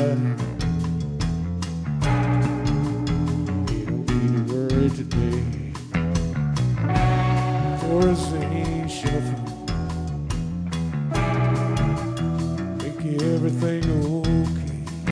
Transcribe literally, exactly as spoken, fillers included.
You don't need a word today. Horizontal from